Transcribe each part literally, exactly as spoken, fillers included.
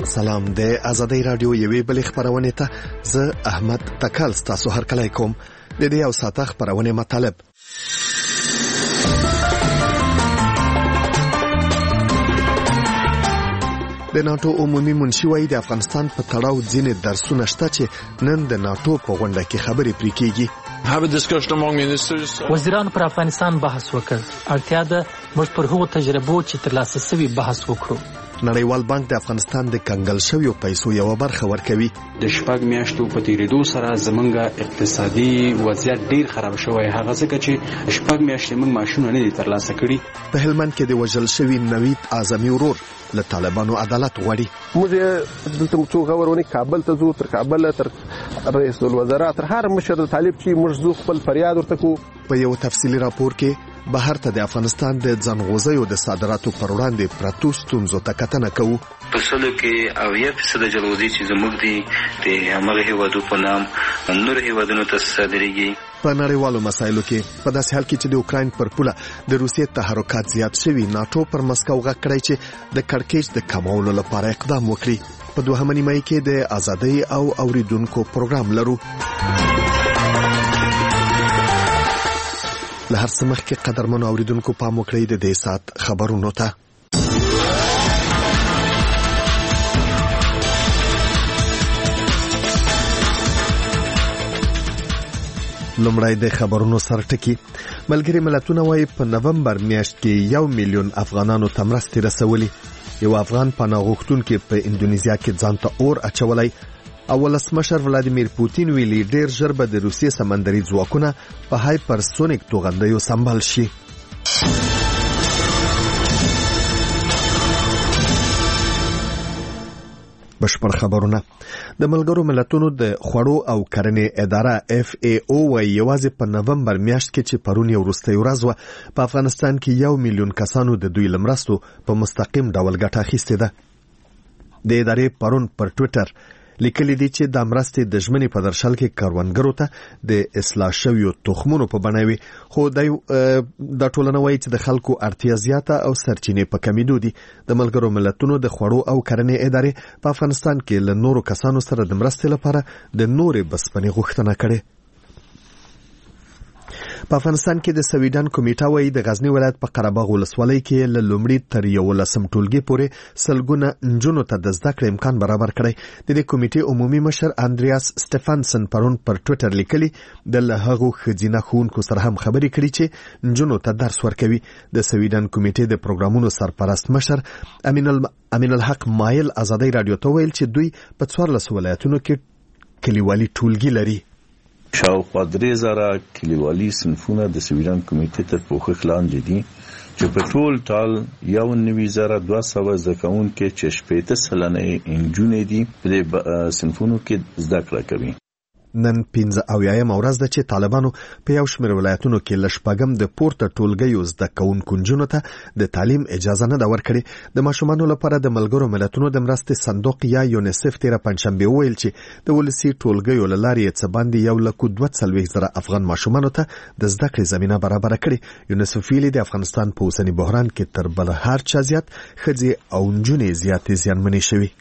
سلام د ازادي رادیو یوې بلې خبرونه ته زه احمد تکل تاسو هر کله کوم د دې او ساته خبرونه مطلب د ناتو عمومي منشي وايي د افغانستان په تړاو ځینې درسونه شته چې نن د ناتو په غونډه کې خبرې پرې کیږي. وزیرانو پر افغانستان بحث وکړ. اړتیا ده موږ پر هغو تجربو چې ترلاسه شوي بحث وکړو. نړیوال بانک د افغانستان د کنګل شویو پیسو یو برخه ورکوي. د شپږ میاشتو په تیریدو سره زمونږ اقتصادي وضعیت ډیر خراب شوی، هغه ځکه چې شپږ میاشتې موږ معاشونه نه دي ترلاسه کړي. په هلمند کې د وژل شوي نوید اعظمي ورور له طالبانو عدالت غواړي. موږ دلته څو غوړونی کابل ته ځو، تر کابل تر رئیس الوزرا تر هر مشر طالب چې موږ زو خپل فریاد ورته کو. په یو تفصیلی راپور کې بهر ته د افغانستان د ځنغوزیو د صادراتو پر وړاندې پرتو ستونزو ته کتنه کوو. په سلو کې اویا فیصد جلغوزي چې زموږ دي د همغه هیوادو په نام نور هیوادونو ته صادریږي. په نړیوالو مسایلو کې په داسې حال کې چې د اوکراین پر پوله د روسیې تحرکات زیات شوي، ناتو پر مسکو غږ کړی چې د کړکېچ د کمولو لپاره اقدام وکړي. په دوهمه نیمایي کې د ازادۍ او اوریدونکو پروګرام لرو. له هر څه مخکې قدرمنو اوریدونکو پام وکړئ د دې سات خبرونو ته. لومړی د خبرونو سرټکی. ملګری ملتونه وايي په نومبر میاشت کې یو میلیون افغانانو ته مرستې رسولي. یو افغان پناه غوښتونکي په اندونیزیا کې ځان ته اور اچولی. ولسمشر ولادیمیر پوتین ویلي ډیر ژر به د روسیې سمندري ځواکونه په هایپرسونیک توغندیو سمبال شي. بشپړ خبرونه. د ملګرو ملتونو د خوړو او کرنې اداره اف ای او وايي یوازې په نومبر میاشت کې چې پرون یو وروستۍ ورځ وه، په افغانستان کې یو میلیون کسانو د دوی له مرستو په مستقیم ډول ګټه اخیستې ده. د ادارې پرون پر ټویټر لیکلي دي چې د مرستې د ژمنې په درشل کې کروندګرو ته د اصلاح شویو تخمونو په بڼه وي، خو د ټولنه وایي چې د خلکو اړتیا زیاته او سرچینې په کمیدو دي. د ملګرو ملتونو د خوړو او کرنې ادارې په افغانستان کې له نورو کسانو سره د مرستې لپاره د نورې بسپنې غوښتنه کړې. په افغانستان کې د سویډن کمیټه وايي د غزنی ولایت په قرهباغ ولسوالۍ کې له لومړي تر یولسم ټولګي پورې سلګونه نجونو ته د زده کړې امکان برابر کړی. د دې کمیټې عمومي مشر اندریاس سټفانسن پرون پر ټویټر لیکلي د له هغو ښځینه ښوونکو سره هم خبرې کړي چې نجونو ته درس ورکوي. د سویډن کمیټې د پروګرامونو سرپرست مشر امین امین الحق مایل ازادي رادیو ته ویل چې دوی په څوارلسو ولایتونو کې کلیوالي ټولګي لري. شاوخوا درې زره کلیوالي صنفونه د سویډن کمیټې تر پوښښ لاندې دي چې په ټول ټال یو نوي زره دوه سوه زده کوونکي چې شپېته سلنه نجونې دي په دې صنفونو کې زده کړه کوي. نن پنځه اویایم ورځ ده چې طالبانو په یو شمېر ولایتونو کې له شپږم د پورته ټولګیو زده کوونکو نجونو ته د تعلیم اجازه نه ده ورکړې. د ماشومانو لپاره د ملګرو ملتونو د مرستې صندوق یا یونیسف تېره پنجشنبې وویل چې د ولسي ټولګیو له لارې یې څه باندې یو لک دوه څلوېښت زره افغان ماشومانو ته د زده کړې زمینه برابره کړې. یونیسف ویلي د افغانستان په اوسني بحران کې تر بل هر چا زیات ښځې او نجونې زیاتې زیانمنې شوي.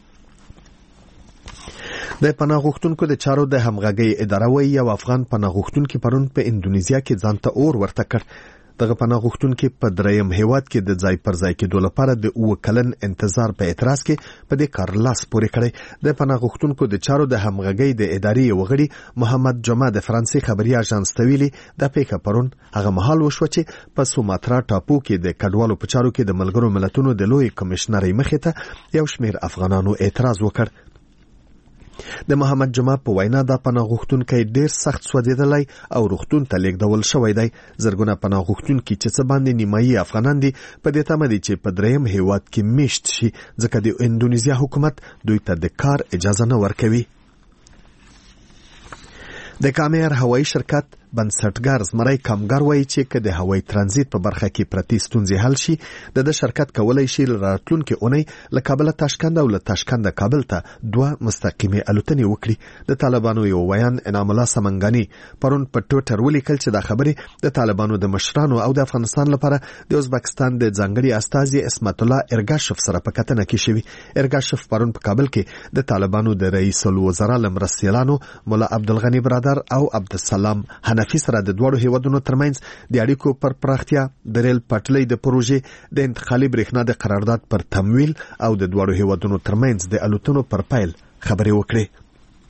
د پناه غوښتونکو د چارو د همغږۍ اداره وايي یو افغان پناه غوښتونکي پرون په اندونیزیا کې ځان ته اور ورته کړ. دغه پناه غوښتونکي په دریم هیواد کې د ځای پر ځای کېدو لپاره د اوه کلن انتظار په اعتراض کې په دې کار لاس پورې کړی. د پناه غوښتونکو د چارو د همغږۍ د ادارې یو غړي محمد جمعه د فرانسې خبري اژانس ته ویلي د پیښه پرون هغه مهال وشوه چې په سوماترا ټاپو کې د کډوالو په چارو کې د ملګرو ملتونو د لوی کمشنرۍ مخې ته یو شمېر افغانانو اعتراض وکړ. د محمد جمعه په وینا دا پناه غوښتونکی ډیر سخت سوځېدلی او روغتون ته لیږدول شوی دی. زرګونه پناه غوښتونکي چې څه باندې نیمایي افغانان دي په دې تمه دي چې په دریم هیواد کې میشت شي، ځکه د اندونیزیا حکومت دوی ته د کار اجازه نه ورکوي. د کامیر هوایي شرکت بنسټګر زمری کامګر وایي چې که د هوایي ترانزیت په برخه کې پرتی ستونزې حل شي د د شرکت کولای شي راتلونکي اونۍ له کابل تاشکند او له تاشکند کابل ته دوه مستقیمه الوتنې وکړي. د طالبانو یو ویان انعام الله سمنګانی پرون په ټویټر ولیکل چې دا خبرې د طالبانو د مشرانو او د افغانستان لپاره د ازبکستان د ځانګړي استازي اسمت الله ارګاشف سره په کتنه کې شوی. ارګاشف پرون په کابل کې د طالبانو د رئیس الوزرا لمرستیلانو مولا عبدالغنی برادر او عبدالسلام حنفی سره د دوړو هیوادونو ترمنځ د اړیکو پر پراختیا د ریل پټلۍ د پروژې د انتقالي برېښنا د قرارداد پر تمویل او د دوړو هیوادونو ترمنځ د الوتنو پر پیل خبرې وکړي.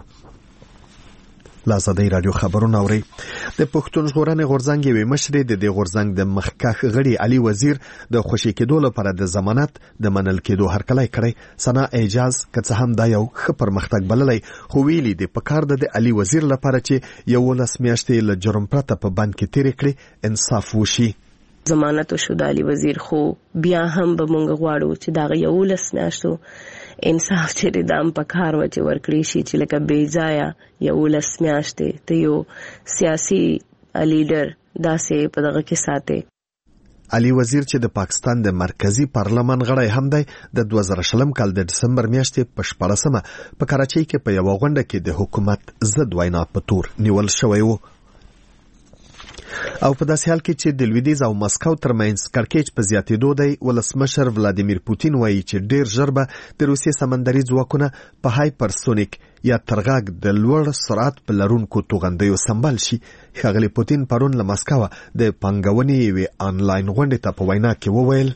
لازدی رادیو خبرونه اوري. د پښتون ژغورنې غورځنګ یوې مشرې د دې غورځنګ د مخکښ غړي علي وزیر د خوشی کېدو لپاره د ضمانت د منل کېدو هرکلی کړی. سنا اعجاز که څه هم دا یو ښه پرمختګ بللی خو ویلي د پکار د علي وزیر لپاره چې یولس میاشتې له جرم پرته په بند کې تیرې کړي انصاف وشي. ضمانت شو د علي وزیر خو بیا هم به مونږ غواړو چې دا یولس میاشتو انصاف چې دام په کار و چې ورکړي شي چې لکه بې ځایه یولس میاشتې ته یو سیاسي لیډر داسې په دغه کې ساتي. علي وزیر چې د پاکستان د مرکزی پارلمان غړی هم دی د دوه زره شلم کال د دسمبر میاشتې په شپاړسمه په کراچۍ کې په یوه غونډه کې د حکومت ضد وینا په تور نیول شوی و. او په داسې حال کې چې د لویدیځ او مسکو ترمنځ کړکېچ په زیاتېدو دی، ولسمشر ولادیمیر پوتین وایي چې ډیر ژر به د روسیې سمندري ځواکونه په هایپرسونیک یا ترغاګ د لوړ سرعت په لرونکو توغندیو سمبال شي. ښاغلی پوتین پرون له مسکو د پانګونې یوې آنلاین غونډې ته په وینا کې وویل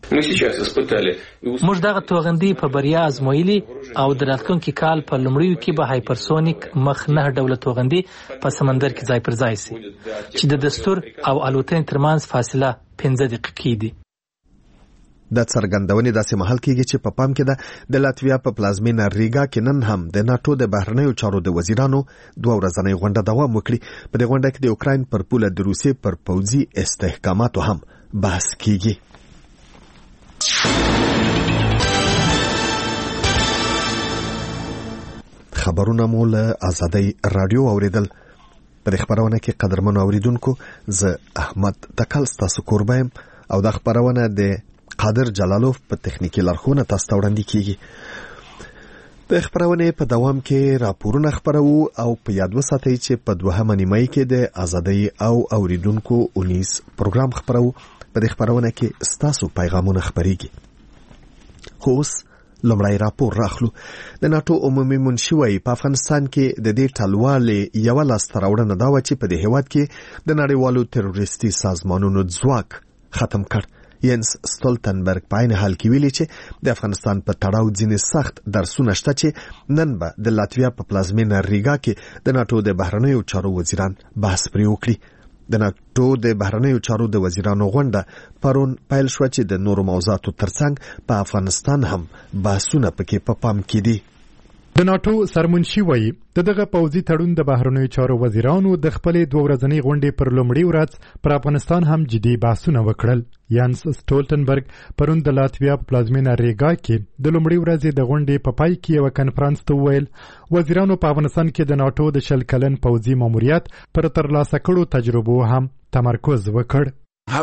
موږ دغه توغندي په بریا ازمویلي او د راتلونکي کال په لومړیو کې به هایپرسونیک مخ نه ډوله توغندي په سمندر کې ځای پر ځای سي چې د دستور او الوتنې ترمنځ فاصله پنځه دقیقې دي. د څرګندونې داسې مهال کېږي چې په پام کې ده د لاتویا په پلازمینه ریګا کې نن هم د ناټو د بهرنیو چارو د وزیرانو دوه ورځنۍ غونډه دوام وکړي. په دې غونډه کې د اوکراین پر پوله د روسیې پر پوځي استحکاماتو هم بحث کېږي. خبرونه مو له آزادۍ رادیو اوریدل. په دې خبرونه کې قدرمنو اوریدونکو زه احمد تکل ستاسو کوربه یم او دا خبرونه د قادر جلالوف په تخنیکي لارښوونه تاسو ته وړاندې کیږي. د خبرونه په دوام کې راپورونه خبرو او په یاد وساتئ چې په دوهمه نیمه کې د آزادۍ او اوریدونکو اونیز پروګرام خبرو. په دې خبرونه کې ستاسو پیغامونه خبريږي. خو اوس لومړی راپور راخلو. د ناټو عمومي منشي وايي په افغانستان کې د دې ټلوالې یوه لاسته راوړنه دا وه چې په دې هېواد کې د نړیوالو تروریستي سازمانونو ځواک ختم کړ. ینس ستولتنبرګ په عین حال کې ویلي چې د افغانستان په تړاو ځینې سخت درسونه شته چې نن به د لاتویا په پلازمینه ریګا کې د ناټو د بهرنیو چارو وزیران بحث پرې وکړي. د ناټو د بهرنیو چارو د وزیرانو غونډه پرون پیل شوه چې د نورو موضوعاتو ترڅنګ په افغانستان هم بحثونه پکې په پام کې دي. د ناټو سرمنشي وایي د دغه پوځي تړون د بهرنیو چارو وزیرانو د خپلې دوه ورځنۍ غونډې پر لومړۍ ورځ پر افغانستان هم جدي بحثونه وکړل. یانس سټولټنبرګ پرون د لاتویا په پلازمینه ریګا کې د لومړۍ ورځې د غونډې په پای کې یوه کنفرانس ته وویل وزیرانو په افغانستان کې د ناټو د شل کلن پوځي ماموریت پر ترلاسه کړو تجربو هم تمرکز وکړ.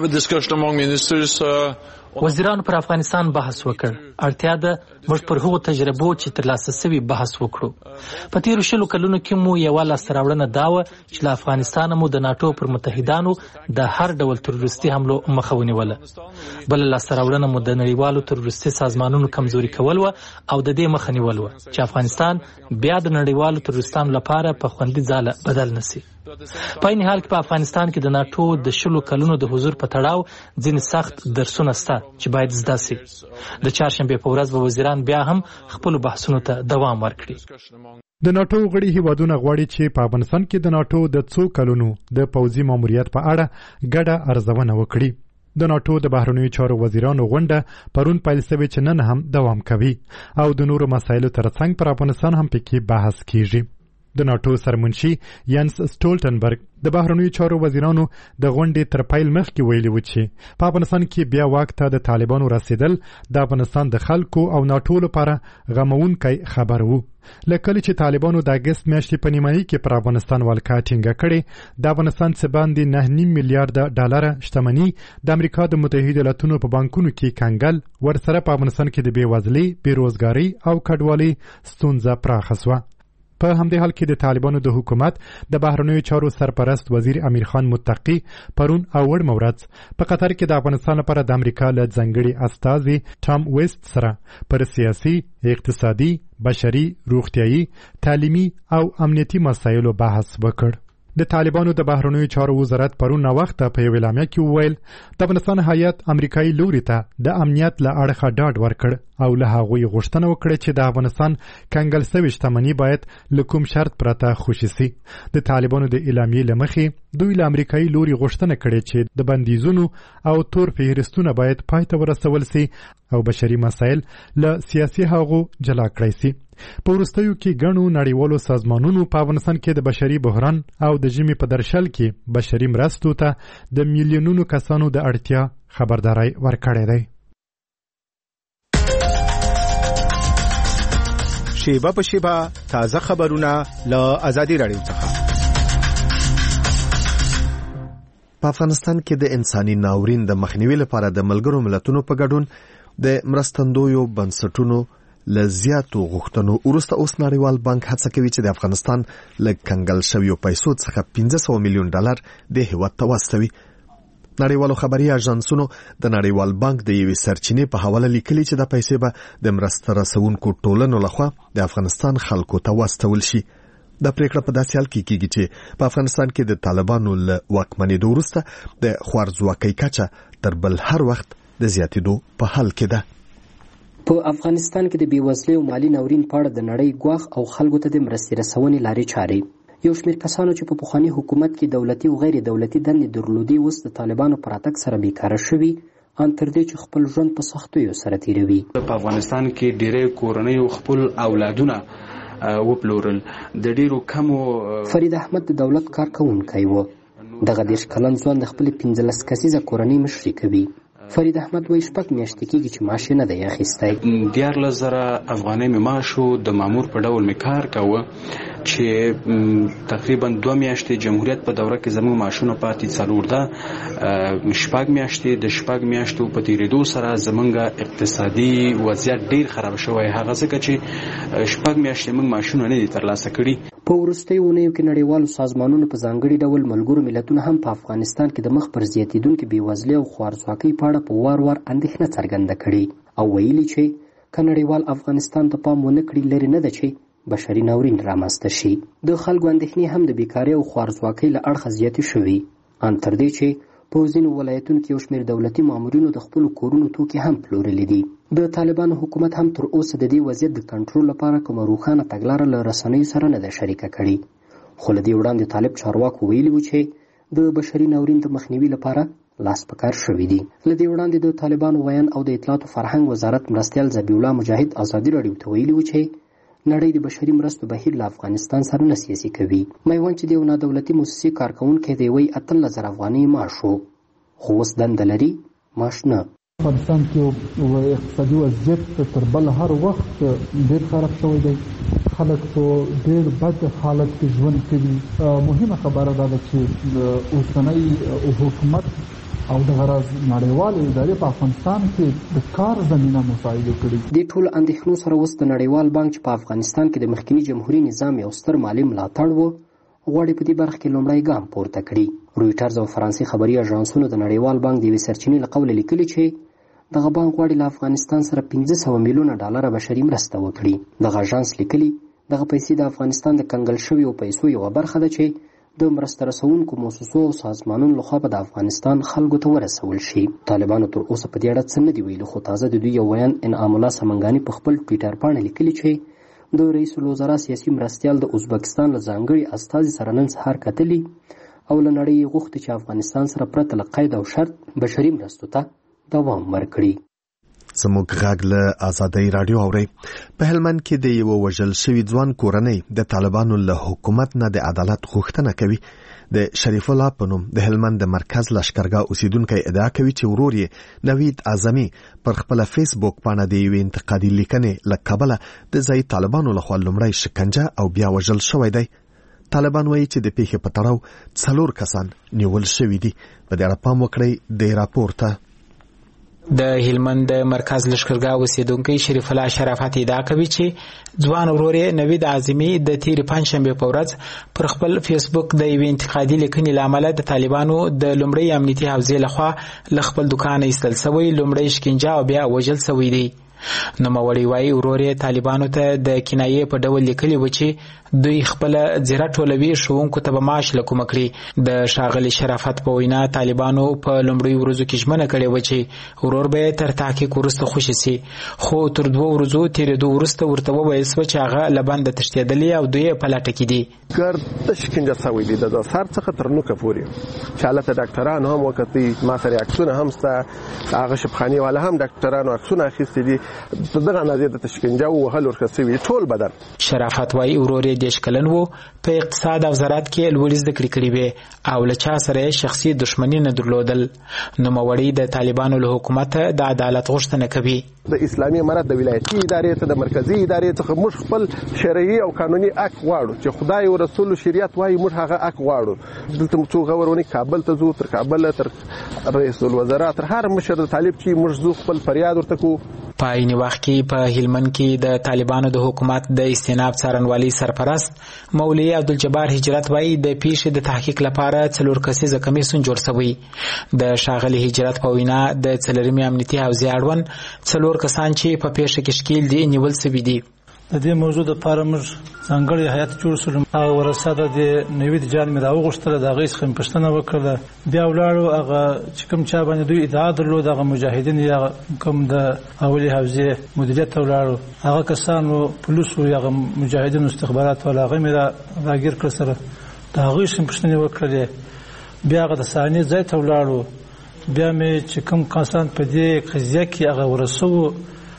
وزیرانو پر افغانستان بحث وکړ. اړتیا ده موږ پر هغو تجربو چې ترلاسه سوي بحث وکړو. په تیرو شلو کلونو کې مو یوه لاسته راوړنه دا وه چې له افغانستانه مو د ناټو پر متحدانو د هر ډول تروریستي حملو مخه ونیوله. بله لاسته راوړنه مو د نړیوالو تروریستي سازمانونو کمزوري کول وه او د دې مخه نیول وه چې افغانستان بیا د نړیوالو تروریستانو لپاره په خوندي ځاله بدل نشي. په این حال کې په افغانستان کې د ناټو د شلو کلونو د حضور په تړاو ځینې سخت درسونه شته چې باید زده سي. د چهارشنبې په ورځ به وزیران بیا هم خپلو بحثونو ته دوام ورکړي. د ناټو غړي هیوادونه غواړي چې په افغانستان کې د ناټو د څو کلونو د پوځي ماموریت په اړه ګډه ارزونه وکړي. د ناټو د بهرنیو چارو وزیرانو غونډه پرون پیل شوې چې نن هم دوام کوي او د نورو مسایلو ترڅنګ پر افغانستان هم پکې بحث کیږي. د ناتو سرمنشي ینس سټولټنبرګ د بهرنیو چارو وزیرانو د غونډې تر پیل مخکې ویلي و چې په افغانستان کې بیا واک ته د طالبانو رسیدل د افغانستان د خلکو او ناتو لپاره غمونکی خبر وو. لکه چې طالبانو د اگست میاشتې په نیمایي کې پر افغانستان ولکه ټینګه کړې، د افغانستان څخه باندې نه نیم میلیارډ ډالر شتمني د امریکا د متحده ایالاتونو په بانکونو کې کنګل، ورسره په افغانستان کې د بیوزلۍ، بیروزګارۍ او کډوالۍ ستونزه پراخه شوه. په همدې حال کې د طالبانو د حکومت د بهرنیو چارو سرپرست وزیر امیر خان متقی پرون اوړ مورز په قطر کې د افغانستان لپاره د امریکا له ځانګړي استازي ټام ویست سره پر سیاسي، اقتصادي، بشري، روغتيایي، تعلیمي او امنیتي مسایلو بحث وکړ. د طالبانو د بهرنیو چارو وزارت پرون وخت په یو اعلامیه کې وویل د افغانستان هیات امریکایي لوري ته د امنیت له اړخه ډاډ ورکړ او له هغوی غوښتنه وکړه چې د افغانستان کنګل شوی شتمني باید له کوم شرط پرته خوشي سي. د طالبانو د اعلامیې له مخې دوی له امریکایي لوري غوښتنه کړې چې د بندیزونو او تور فهرستونه باید پای ته ورسول سي او بشري مسایل له سیاسي حقوقو جلا کړی سي. په وروستیو کې ګڼو نړیوالو سازمانونو په افغانستان کې د بشري بحران او د ژمي په درشل کې بشري مرستو ته د میلیونونو کسانو د اړتیا خبرداري ورکړې ده. شیبه په شیبه تازه خبرونه له آزادي رادیو څخه. په افغانستان کې د انساني ناورین د مخنیوي لپاره د ملګرو ملتونو په ګډون د مرستندویو بنسټونو لزیاتو غوښتنو وروسته اوس نړیوال بانک هڅه کوي چې د افغانستان له کنګل شویو پیسو څخه پنځه سوه میلیون ډالر د هیواد ته واستوي. نړیوالو خبري اژانسونو د نړیوال بانک د یوې سرچینې په حواله لیکلي چې د پیسې به د مرسته رسونکو ټولنو لخوا د افغانستان خلکو ته واستول شي. د پریکړه په داسې حال کې کیږي چې په افغانستان کې د طالبانو له واکمنېدو وروسته د خوارځواکۍ کچه تر بل هر وخت د زیاتېدو په حال کې ده. په افغانستان کې د بیوزلۍ او مالی ناورین په اړه د نړۍ ګواښ او خلکو ته د مرستې رسونې لارې چارې یو شمېر کسانو چې په پخواني حکومت کې دولتي او غیر دولتي دندې درلودې اوس د طالبانو په راتګ سره بیکاره شوي ان تر دې چې خپل ژوند په سختیو سره تیروي. په افغانستان کې ډېری کورنیو خپل اولادونه وپلورل. د ډېرو کمو فرید احمد د دولت کارکوونکی و. دغه دېرش کلن ځوان د خپلې پنځلس کسیزه کورنۍ مشري کوي. فرید احمد وایي شپږ میاشتې کېږي چې معاش یې نه دی اخیستی. دیارلس زره افغانۍ مې معاش و، د مامور په ډول مې کار کوه چې تقریبا دوه میاشتې جمهوریت په دوره کې زموږ معاشونه پاتې څلور ده. شپږ میاشتې د شپږ میاشتو په تېرېدو سره زموږ اقتصادي وضعیت ډېر خراب شوی، هغه ځکه چې شپږ میاشتې موږ معاشونه نه دي ترلاسه کړي. په وروستیو اونیو کې نړیوالو سازمانونو په ځانګړي ډول ملګرو ملتونو هم په افغانستان کې د مخ پر زیاتېدونکې بېوزلۍ او خوارځواکۍ په اړه په وار وار اندېښنه څرګنده کړې او ویلي چې که نړیوال افغانستان ته پام ونه کړي لرې نه ده چې بشري ناورین رامنځته شي. د خلکو اندېښنې هم د بیکارۍ او خوارځواکۍ له اړخه زیاتې شوي ان تر دې چې په ځینو ولایتونو کې یو شمېر دولتي مامورینو د خپلو کورونو توکي هم پلورلي دي. د طالبانو حکومت هم تر اوسه د دې وضعیت د کنټرول لپاره کومه روښانه تګلاره له رسنیو سره نه ده شریکه کړې. خو له دې وړاندې طالب چارواکو ویلي وو چې د بشري ناورین د مخنیوي لپاره لاس په کار شوي دي. له دې وړاندې د طالبانو ویان او د اطلاعات او فرهنګ وزارت مرستیال ذبیح الله مجاهد ازادي راډیو ته ویلي وو چې نړۍ د بشري مرستو بهیر له افغانستان سره نه سیاسي کوي. میوند چې د یو نادولتي موسسې کارکوونکی دی وایي اتلس زره افغانۍ معاش و، خو اوس دنده لري معاش نه. افغانستان کې اقتصادي وضعیت تر بل هر وخت ډېر خراب شوی دی. خلک په ډېر بد حالت کې ژوند کوي. مهمه خبره دا ده چې د اوسنی حکومت او د غرض نړیوال ادارې په افغانستان کې د کار زمینه مساعده کړي. د ټول اندېښنو سره اوس د نړیوال بانک چې په افغانستان کې د مخکنی جمهوریت نظام یو ستر مالی ملاتړ و غواړي په دې برخه کې لومړی ګام پورته کړي. رویټرز او فرانسې خبري اژانسونو د نړیوال بانک د یوې سرچینې له قوله لیکلي چې دغه بانک غواړي له افغانستان سره پنځه سوه میلیونه ډالره بشري مرسته وکړي. دغه اژانس لیکلي دغه پیسې د افغانستان د کنګل شویو پیسو یوه برخه ده چې د مرسته رسونکو موسسو او سازمانونو لخوا به د افغانستان خلکو ته ورسول شي. طالبانو تر اوسه په دې اړه څه نه دي ویلي، خو تازه د دوی یو ویان انعام الله سمنګاني په خپل ټویټر پاڼه لیکلي چې د رئیس الوزرا سیاسي مرستیال د ازبکستان له ځانګړي استازي سره نن سهار کتلي او له نړۍ یې غوښتي چې افغانستان سره پرته له قید او شرط بشري مرستو ته دوام ورکړي. زموږ غږ له آزادۍ رادیو اوري. په هلمند کې د یو وژل شوی ځوان کورنۍ د طالبانو له حکومت نه د عدالت غوښتنه کوي. د شریف الله په نوم د هلمند د مرکز لشکرګاه اوسیدونکو ادعا کوي چې ورور یې نوید اعظمي پر خپل فیسبوک باندې د یوې انتقادي لیکنې له کبله د ځای طالبانو لخوا لومړی شکنجه او بیا وژل شوی دی. طالبان وایي چې د پیښې په تړاو څلور کسان نیول شوي دي. په دې اړه پام وکړئ د راپور ته. د هلمند مرکز لشکرګاه اوسیدونکو شریف الله شرافت ادعا کوي چې ځوان ورور یې نوید اعظمي د تیر پنځشنبه په ورځ پر خپل فیسبوک د یوې انتقادي لیکنې له امله د طالبانو د لومړۍ امنیتي حوزې لخوا له خپل دکان ایستل شوی، لومړی شکنجه او بیا وژل شوی دی. نوموړی وایي ورور یې طالبانو ته د کنایې په ډول لیکلي و چې دوی خپل زیره ټولوي، ښوونکو ته به معاش له کومه کړي. د ښاغلي شرافت په وینا طالبانو په لومړیو ورځو کې ژمنه کړې وه چې ورور به یې تر تحقیق وروسته خوشي سي، خو تر دوو ورځو تېرېدو وروسته ورته وویل شوه چې هغه له بنده تښتېدلي او دوی یې په لټه کې دي. ګرد شکنجه شوی دی د سر څخه تر نوکه پورې، چې هلته ډاکټران هم وکتي، ما سره عکسونه هم شته، هغه شبخاني والا هم ډاکټرانو عکسونه اخیستي دي. دغه اندازې د تشکنجه او وهل ورکړل شوي ټول بدن. شرافت وایي ورور یې دېرش کلن و، په اقتصاد او زراعت کې لوړې زده کړې کړې وې او له چا سره یې شخصي دښمني نه درلودل. نوموړی د طالبانو له حکومت د عدالت غوښتنه کوي. د اسلامي امارت د ولایتي ادارې ته د مرکزي ادارې څخه موږ خپل شرعي او قانوني حق غواړو چې خدای او رسول شریعت وایي موږ هغه حق غواړو. دلته څو غورونه کابل ته ځو، تر کابل تر رئیس الوزرا تر هر مشر طالب چې موږ ځو خپل فریاد ورته کوو. په عین وخت کې په هلمند کې د طالبانو د حکومت د استناب څارنوالي سرپرست مولوي عبدالجبار هجرت وایي د پیښې د تحقیق لپاره څلور کسیزه کمیسیون جوړ شوی. د ښاغلي هجرت په وینا د څلورمې امنیتي حوزې اړوند څلور کسان چې په پیښه کې ښکیل دي نیول شوي دي. د دې موضوع لپاره موږ ځانګړی هیات جوړ کړو او ورسره د نوید جان مې راوغوښتله، د هغې څخه مې پوښتنه وکړله. بیا ولاړو هغه چې کوم چا باندې دوی ادعا درلود، هغه مجاهدین یا کوم د اولي حوزې مدیریت ته ولاړو، هغه کسانو پولیسو یا مجاهدینو استخبارات والا هغه مې راګیر کړ سره، د هغوی څخه مې پوښتنې وکړلې. بیا هغه د صحنې ځای ته ولاړو، بیا مې چې کوم کسان په دې قضیه کې هغه ورسوو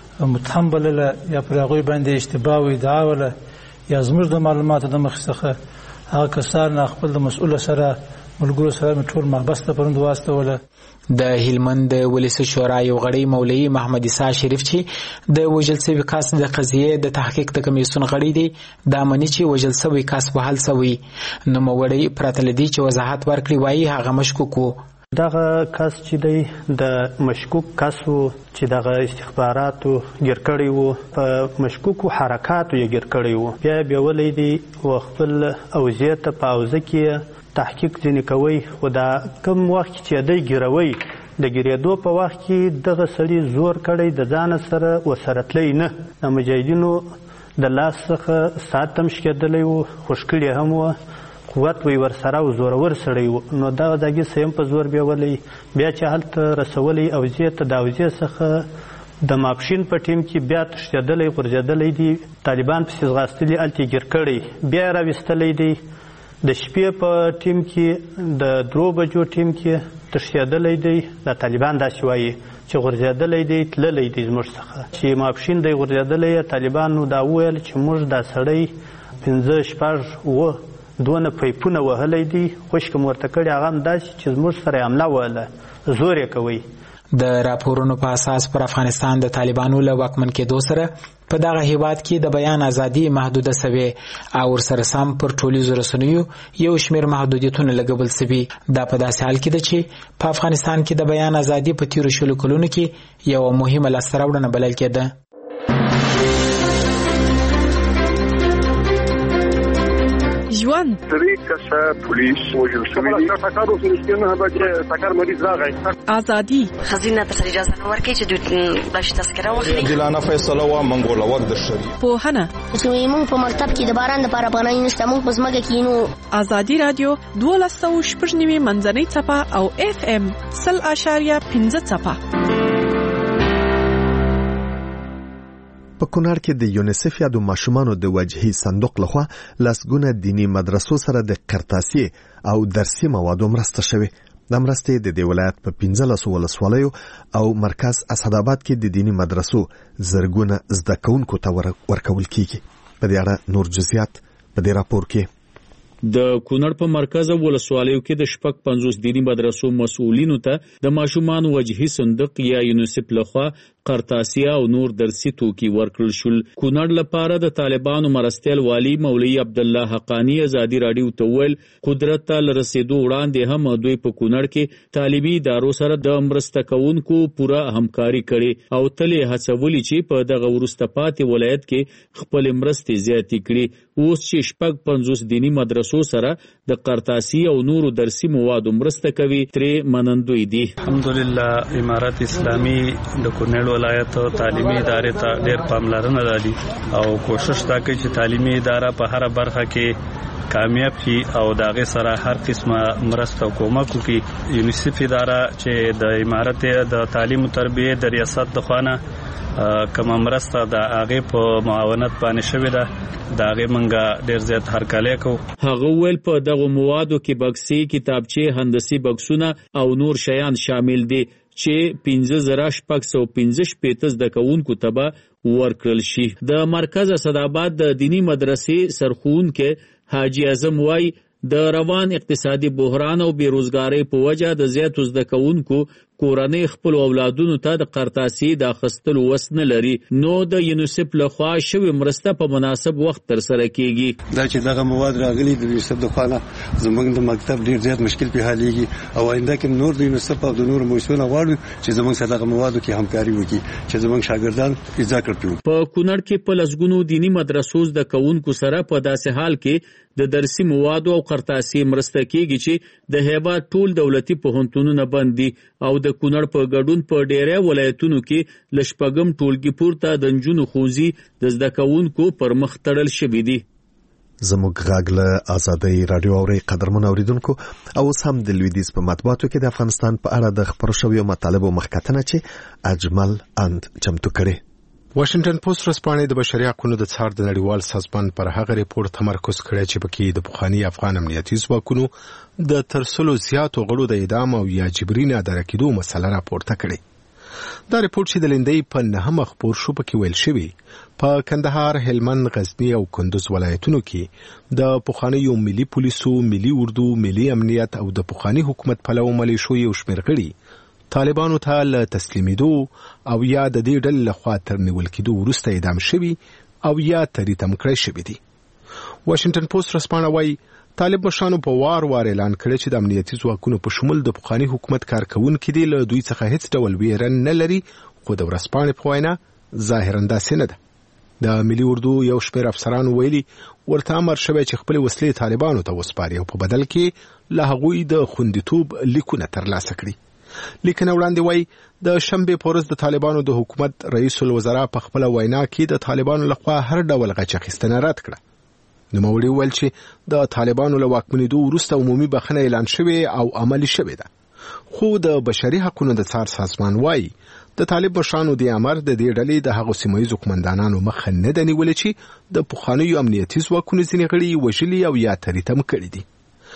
متهم بلله یا پر هغوی باندې اشتباه او ادعا وله یا زموږ د معلوماتو د مخې څخه هغه کسان خپل د مسؤل سره ملګرو سره مې ټول محبس ته پرند واستوله. د هلمند د ولسي شورا یو غړی مولوي محمد عیسی شریف چې د وژل شوي کس د قضیې د تحقیق د کمیسیون غړی دی، دا مني چې وژل شوی کس وهل شوی. نوموړی پرته له دې چې وضاحت ورکړي وایي هغه مشکوک و. دغه کس چې دی د مشکوک کس و چې دغه استخباراتو ګیر کړی و، په مشکوکو حرکاتو یې ګیر کړی و. بیا بیولی دی و خپل اوضاع ته په اوضاع کې تحقیق ځینې کوي، خو دا کم وخت چې دی ګیروي د ګیرېدو په وخت کې دغه سړي زور کړی د ځانه سره ورسره تللی نه. د مجاهدینو د لاس څخه ساعت هم شکېدلی و، خوشکړی هم و، قوت وی ورسره او زورور سړی و. نو دغه ځای سیم په زور بیولی، بیا چې هلته رسولی اوضاع ته د اوضاع څخه د ماپښین په ټیم کې بیا تښتېدلی غورځېدلی دی، طالبان پسې ځغاستلي، هلته یې ګیر کړی، بیا یې راویستلی دی. د شپې په ټیم کې د درو بجو ټیم کې تښتېدلی دی، د طالبان داسې وایي چې غورځېدلی دی، تللی دی زموږ څخه. چې ماپښین دی غورځېدلی، طالبانو دا وویل چې موږ دا سړی پنځه شپږ اووه دونه پیپونه وهلی دی، خوشک مې ورته کړي، هغه هم داسې چې زموږ سره یې حمله وهله، زور یې کوي. د راپورونو په اساس پر افغانستان د طالبانو له واکمن کېدو سره په دغه هیواد کې د بیان ازادي محدوده سوې او ورسره سم پر ټولیزو رسنیو یو شمېر محدودیتونه لګول سوي. دا په داسې حال کې ده چې په افغانستان کې د بیان ازادي په تیرو شلو کلونو کې یوه مهمه لاسته راوړنه بلل کېده. ژوند درې کسه پولیس وژل شوي دي. ټکر اوس نږدې نه بجې ټکر مریض راغی. ازادي خزینه ته اجازه نه ورکوي چې دوی داسې تذکره واخلي. عادلانه فیصله وه منګوله وک د شري. پوهنه چې موږ په مکتب کې د باران دپاره پناه نشته، موږ په ځمکه کې نو. ازادي راډیو دولس سوه شپږ نوي منځنۍ څپه او اف ام سل اشاریه پنځه څپه. په کونړ کې د یونیسف یا د ماشومانو د وجهي صندوق لخوا لسګونه دینی مدرسو سره د قرطاسي او درسي موادو مرسته شوې. د مرستې د دې ولایت په پنځلسو ولسوالیو او مرکز اسعدآباد کې د دینی مدرسو زرګونه زده کوونکو ته ورکول کیږي. په دې اړه نور جزئیات په دې راپور کې. د کونړ په مرکز ولسوالیو کې د شپږ پنځوس دینی مدرسو مسؤلینو ته د ماشومان وجهي صندوق یا یونیسف لخوا قرطاسیه او نور درسي توکي ورکړل شول. کونړ لپاره د طالبانو مرستیال والی مولوی عبد الله حقانی ازادي رادیو ته ویل قدرت ته لرسېدو وړاندې هم دوی په کونړ کې تعلیمي ادارو سره د مرسته کوونکو پوره همکاري کړي او تل هڅولي چې په دغه وروسته پاتې ولایت کې خپل مرستې زیاتې کړي. اوس چې شپږ پنځوس دینی مدرسو سره د قرطاسي او نورو درسي موادو مرسته کوي ترې منندوی دي. الحمدلله امارت اسلامي د کونړ ولایت تعلیمي ادارې ته ډېر پاملرنه لري او کوشش دا کوي چې تعلیمي اداره په هر برخه کې کامیاب شي او د هغې سره هر قسمه مرسته او کومک وکړي. یونیسف اداره چې د امارت د تعلیم و تربیې د ریاست د خوا نه کومه مرسته د هغې په معاونت باندې شوې ده د هغې موږ ډېر زیات هرکلی کوو. هغه ویل په دغو موادو کې بکسې، کتابچې، هندسي بکسونه او نور شیان شامل دي چې پنځه زره شپږ سوه پنځه شپېته زده کوونکو ته به ورکړل شي. د مرکز اسعدآباد د دینی مدرسې سرښوونکی حاجي اعظم وایي د روان اقتصادي بحران او بیروزګارۍ په وجه د زیاتو زده کوونکو کورنۍ خپل اولادونو ته د قرطاسي د اخیستلو وس نه لري، نو د یونیسف لخوا شوې مرسته په مناسب وخت ترسره کیږي. دا چې دغه مواد راغلي د یونیسف د خوا نه زموږ د مکتب ډېر زیات مشکل په حلېږي او آینده کې نور د یونیسف او د نورو مؤسسو غواړو چې زموږ سره دغه موادو کې همکاري وکړي چې زموږ شاګردان زده کړي. په کونړ کې په لسګونو دینی مدرسو زده کوونکو سره په داسې حال کې د درسي موادو او قرطاسي مرسته کیږي چې د هیواد ټول دولتي پوهنتونونه بند دي او د کونړ په ګډون په ډیری ولایتونو کې ل شپږم ټولګي پورته د نجونو ښوونځي د زده کوونکو پر مخ تړل شوي دي. زموږ غږ له ازادۍ راډیو اوري قدرمن اوریدونکو او اوس هم د لویدیځ په مطبوعاتو کې د افغانستان په اړه د خبرو شویو مطالبو مخکتنه چې اجمل اند چمتو کړي. واشنگټن پوسټ ورځپاڼې د بشري حقوقو د څار د نړیوال سازمان پر هغه ریپورت تمرکز کړی چې پکې د پخواني افغان امنیتي ځواکونو د ترسلو زیاتو غړو د اعدام او یا جبري نادره کېدو مسله راپورته کړې. دا ریپورت چې د لندۍ په نهمه خپور شو پکې ویل شوي په کندهار، هلمند، غزني او کندوز ولایتونو کې د پخوانیو ملي پولیسو، ملي اردو، ملي امنیت او د پخواني حکومت پلو ملیشو یو شمېر غړي طالبانو ته له تسلیمېدو او یا د دې ډلې لخوا تر نیول کېدو وروسته اعدام شوي او یا تریتم کړی شوي دي. واشنگټن پوسټ ورځپاڼه وایي طالب مشرانو په وار وار اعلان کړی چې د امنیتي ځواکونو په شمول د پخواني حکومت کارکوونکي دي له دوی څخه هیڅ ډول ویره نه لري، خو د ورځپاڼې په وینا ظاهرا داسې نه ده. د ملي اردو یو شمېر افسرانو ویلي ورته امر شوی چې خپلې وسلې طالبانو ته وسپاري او په بدل کې له هغوی د خوندیتوب لیکونه ترلاسه کړي. لیکنه وړاندې وایي د شنبې په ورځ د طالبانو د حکومت رئیس الوزرا په خپله وینا کې د طالبانو لخوا هر ډول غچ اخیستنه رد کړه. نوموړي وویل چې د طالبانو له واکمنېدو وروسته عمومي بخښنه اعلان شوې او عملي شوې ده، خو د بشري حقوقو د څار سازمان وایي د طالب مشرانو د امر د دې ډلې د هغو سیمه ییزو قومندانانو مخه نه ده نیولې چې د پخوانیو امنیتي ځواکونو ځینې غړي وژلي او یا تریتم کړي دي.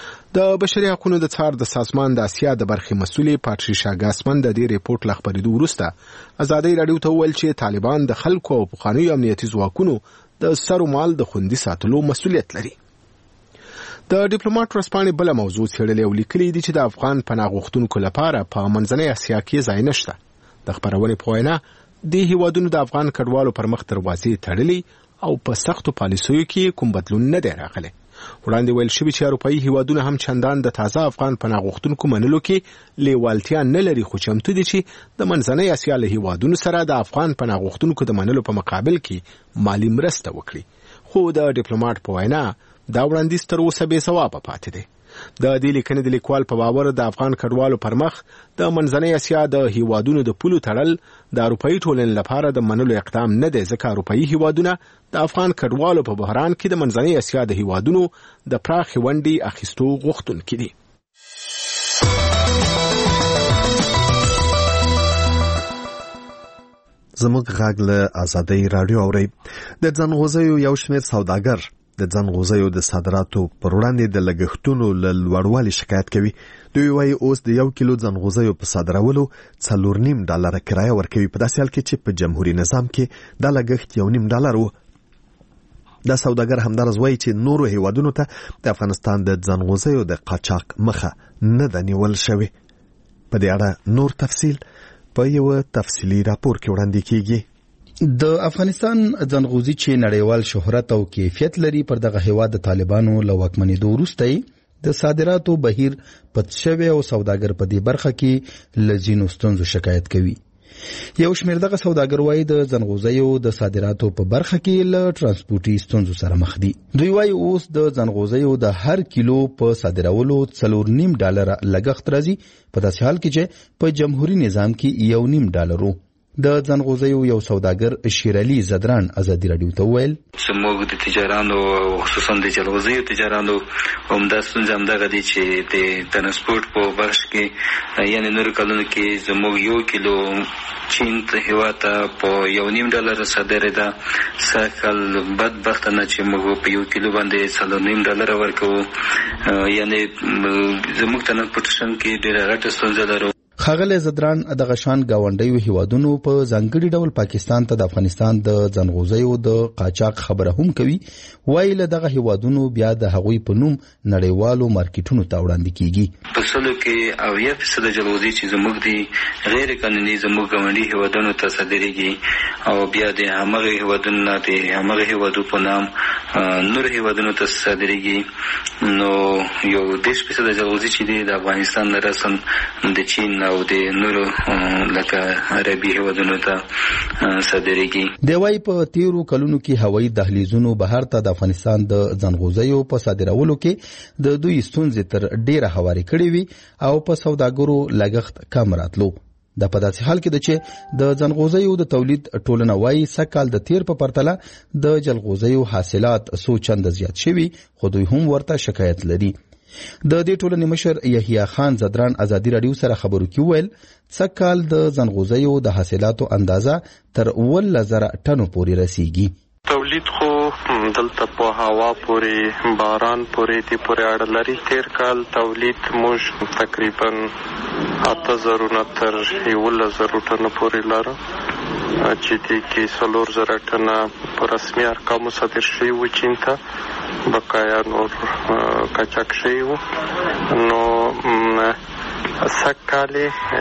د بشري حقوقو د څار د سازمان د اسیا د برخې مسؤلې پاتریشا ګاسمن د دې ریپورت له خپرېدو وروسته ازادۍ راډیو ته وویل چې طالبان د خلکو او پخوانیو امنیتي ځواکونو د سر و مال د خوندي ساتلو مسؤلیت لري. د ډیپلوماټ ورځپاڼې بله موضوع څېړلې او لیکلي دي چې د افغان پناه غوښتونکو لپاره په منځنۍ اسیا کې ځای نشته. د خپرونې په وینا دې هیوادونو د افغان کډوالو پر مخ دروازې تړلې او په سختو پالیسیو کې کوم بدلون نه دی راغلی. وړاندې ویل شوي چې اروپایي هیوادونه هم چندان د تازه افغان پناه غوښتونکو منلو کې لیوالتیا نه لري، خو چمتو دي چې د منځنۍ اسیا له هیوادونو سره د افغان پناه غوښتونکو د منلو په مقابل کې مالی مرسته وکړي. خو د ډیپلوماټ په وینا دا وړاندیز تر اوسه بې ځوابه پاتې دی. د دې لیکنې د لیکوال په باور د افغان کډوالو پر مخ د منځنۍ اسیا د هیوادونو د پولو تړل د اروپایي ټولنې لپاره د منلو اقدام نه دی، ځکه اروپایي هیوادونه د افغان کډوالو په بحران کې د منځنۍ اسیا د هیوادونو د پراخې ونډې اخیستو غوښتونکي دي. زموږ غږ له ازادۍ راډیو اوري. د ځنغوزیو یو شمېر سوداګر د ځنغوزیو د صادراتو پر وړاندې د لګښتونو له لوړوالي شکایت کوي. دوی وایي اوس د یو کیلو ځنغوزیو په صادرولو څلور نیم ډالره کرایه ورکوي، په داسې حال کې چې په جمهوري نظام کې دا لګښت یو نیم ډالر و. دا سوداګر همدارس وایي چې نورو هیوادونو ته د افغانستان د ځنغوزیو د قاچاق مخه نه ده نیول شوې. په دې اړه نور تفصیل په یو تفصیلي راپور کې وړاندې کیږي. د افغانستان ځنغوزي چې نړیوال شهرت او کیفیت لري پر دغه هیواد د طالبانو له واکمنېدو وروسته د صادراتو بهیر پټ شوی او سوداګر په دې برخه کې له ځینو ستونزو شکایت کوي. یو شمېر دغه سوداګر وایي د ځنغوزیو د صادراتو په برخه کې له ترانسپورتي ستونزو سره مخ دي. دوی وایي اوس د ځنغوزیو د هر کیلو په صادرولو څلور نیم ډالر لګښت راځي، په داسې حال کې چې په جمهوري نظام کې یو نیم ډالر و. د ځنغوزیو یو سوداګر شیرعلي زدران ازادي راډیو ته وویل زموږ د تجارانو خصوصا د جلغوزیو تجارانو همدا ستونزه همدغه دي چې د ترانسپورت په برخه کې یعنی نورو کلونو کې زموږ یو کیلو چین ته هیواد ته په یو نیم ډالر صادرېده، سږکال بدبختانه چې موږ په یو کیلو باندې څلور نیم ډالر ورکوو، یعنی زموږ ترانسپورټیشن کې ډېره غټه ستونزه لرو. ښاغلی زدران دغه شان ګاونډیو هیوادونو په ځانګړي ډول پاکستان ته د افغانستان د ځنغوزیو د قاچاق خبره هم کوي. وایي له دغه هیوادونو بیا د هغوی په نوم نړیوالو مارکیټونو ته وړاندې کیږي. په سلو کې اویا فیصده جلغوزي چې زموږ دي غیر قانوني زموږ ګاونډي هیوادونو ته صادریږي او بیا د همغه هیوادونو نه د همغه هیوادو په نام نور هیوادونو ته صادریږي. نو یو دېرش فیصده جلغوزي چې دی د افغانستان نه رسن د چین او د نورو لکه عربي هیوادونو ته صادریږي. دی وایي په تیرو کلونو کې هوایي دهلیزونو بهر ته د افغانستان د ځنغوزیو په صادرولو کې د دوی ستونزې تر ډیره هوارې کړې وي او په سوداګرو لګښت کم راتلو. دا په داسې حال کې ده چې د ځنغوزیو د تولید ټولنه وایي سږکال د تیر په پرتله د جلغوزیو حاصلات څو چنده زیات شوي، خو دوی هم ورته شکایت لري. د دې ټولنې مشر یحیی خان زدران ازادي راډیو سره خبرو کې وویل سږکال د ځنغوزیو د حاصلاتو اندازه تر اوولس زره ټنو پورې رسیږي. تولید خو دلته په هوا پورې باران پورې دی پورې اړه لري. تیر کال تولید موږ تقریبا اته زره نه تر یولس زره ټنو پورې لرو چې دې کې څلور زره ټنه په رسمي ارقامو صادر شوي وو چین ته، بقایا نور قاچاق شوي وو. نو سږکال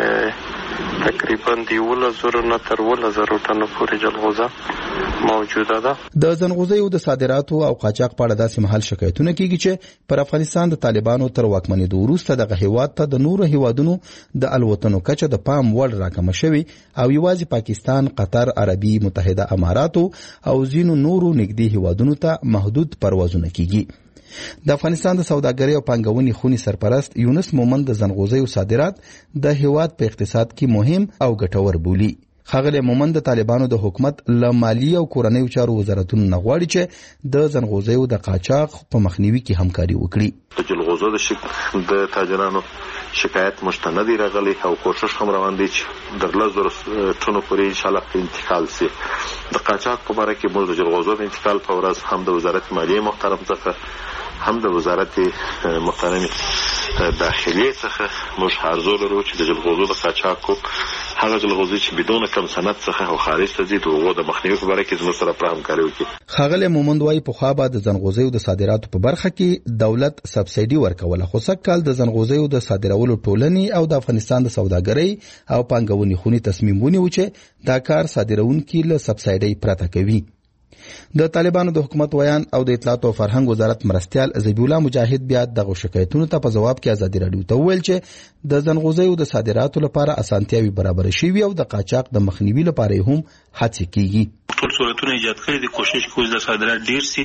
تقریبا د یولس زره نه تر اوولس زره ټنو پورې جلغوزه موجوده ده. د ځنغوزیو د صادراتو او قاچاق په اړه داسې مهال شکایتونه کیږي چې پر افغانستان د طالبانو تر واکمنېدو وروسته دغه هیواد ته د نورو هیوادونو د الوتنو کچه د پام وړ راکمه شوې او یوازې پاکستان، قطر، عربي متحده اماراتو او ځینو نورو نږدې هیوادونو ته محدود پروازونه کیږي. د افغانستان د سوداګرۍ او پانګونې خونی سرپرست یونس مومند د ځنغوزیو صادرات د هیواد په اقتصاد کې مهم او ګټور بولي. ښاغلی مومند د طالبانو د حکومت له مالیې او کورنیو چارو وزارتونو نه غواړي چې د ځنغوزیو د قاچاق په مخنیوي کې همکاري وکړي. د جلغوزو د شک د تاجرانو شکایت مشته دی راغلی او کوشش هم روان دی چې در لس زره ټنو پورې انشاءالله په انتقال سي. د قاچاق په باره کې موږ د جلغوزو د انتقال په ورځ هم د وزارت مالیې محترم څخه هم د وزارت محترم داخلي څخه موږ عرضه لرو چې د جلغوزو د قاچاقو هغه جلغوزي چې بدون کم سند څخه او خارج ته ځي د هغو د مخنیوي په باره کې زموږ سره پوره همکاري وکړي. ښاغلی مومند وایي پخوا به د ځنغوزیو د صادراتو په برخه کې دولت سبسایډي ورکوله، خو سږکال د ځنغوزیو د صادرولو ټولنې او د افغانستان د سوداګرۍ او پانګونې خونې تصمیم ونیو چې دا کار صادروونکي له سبسایډۍ پرته کوي. د طالبانو د حکومت ویان او د اطلاعات او فرهنګ وزارت مرستیال ذبیح الله مجاهد بیا دغه شکایتونو ته په جواب کې ازادي راډیو ته وویل چې د ځنغوزیو د صادراتو لپاره اسانتیاوي برابر شوي او د قاچاق د مخنیوي لپاره هم هڅې کیږي. ټول صورتونه ایجاد کړي د کوشش کوي د صادرات ډیر سي،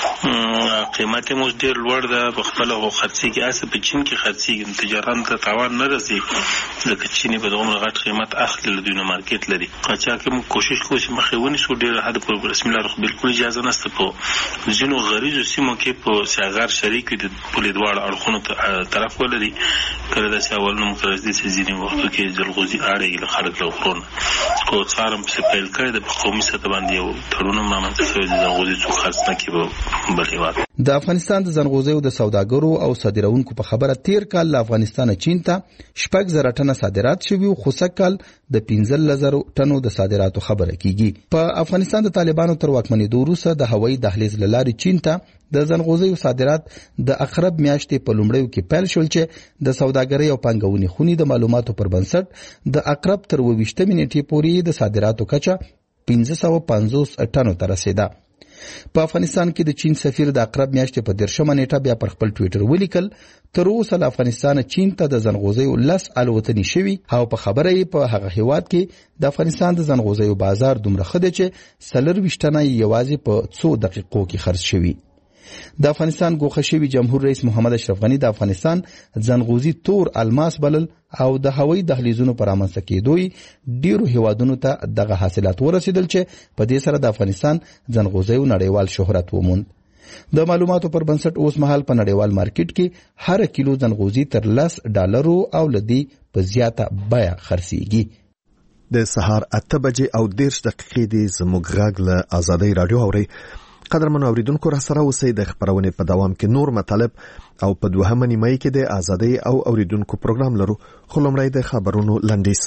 قیمت یې ډیر لوړ ده، په خپل هو خرڅي کې اسه په چین کې خرڅي تجارت ته تاوان نه رسي ځکه چینی په دغه غټ قیمت اخلي له دونه مارکیټ لري. قاچاق هم کوشش کوي چې مخېونی سو ډیر حد په رسمي لار بالکل اجازه نشته. په ځینو غریزو سیمو کې په سیاغار شریک د پولیس دواړه اړخونو ته طرف ولري کله د ساول نو مقرز دي چې ځینې وخت کې جلغوزي اړې له خلک له خورون خو څارم چې پیل کړی د قومي سطح باندې یو تړون رامنځته شوی د ځنغوزي څو خرڅ نه کیږي بل هیواد. د افغانستان د ځنغوزیو د سوداګرو او صادرونکو په خبره تیر کال له افغانستان چین ته شپږ زره ټنه صادرات شوي خو سږ کال د پنځلس زره ټنو د صادراتو خبره کیږي. په افغانستان د طالبانو تر واکمنېدو وروسته د هوایي دهلیز له لارې چین ته د ځنغوزیو صادرات د اقرب میاشتې په لومړیو کې پیل شول چې د سوداګرۍ او پانګونې خونې د معلوماتو پر بنسټ د اقرب تر اووه ویشتمې نیټې پورې د صادراتو کچه پنځه سوه پنځوس ټنو ته رسېده. په افغانستان کې د چین سفیر د اقرب میاشتې په دېرشمه نیټه بیا پر خپل ټویټر ولیکل تر اوسه له افغانستان چین ته د ځنغوزیو لس الوتنې شوي او په خبره یې په هغه هیواد کې د افغانستان د ځنغوزیو بازار دومره ښه دی چې څلرویشت ټنه یوازې په څو دقیقو کې خرڅ شوي. د افغانستان ګوښه شوي جمهور رئیس محمد اشرف غني د افغانستان ځنغوزي تور الماس بلل او د هوایي دهلیزونو په رامنځته کېدو ډیرو هیوادونو ته دغه حاصلات ورسېدل چې په دې سره د افغانستان ځنغوزیو نړیوال شهرت وموند. د معلوماتو پر بنسټ اوس مهال په نړیوال مارکیټ کې هر کیلو ځنغوزي تر لس ډالرو او لدی په زیاته بیه خرڅیږي. د سهار اته بجې او دېرش دقیقې دی زموږ غږ له ازادۍ رادیو اورئ. قدرمنو اوریدونکو را سره اوسئ. د خبرونې په دوام کې نور مطالب او په دوهمه نیمایي کې د ازادۍ او اوریدونکو پروګرام لرو. خو لومړی د خبرونو لنډیز.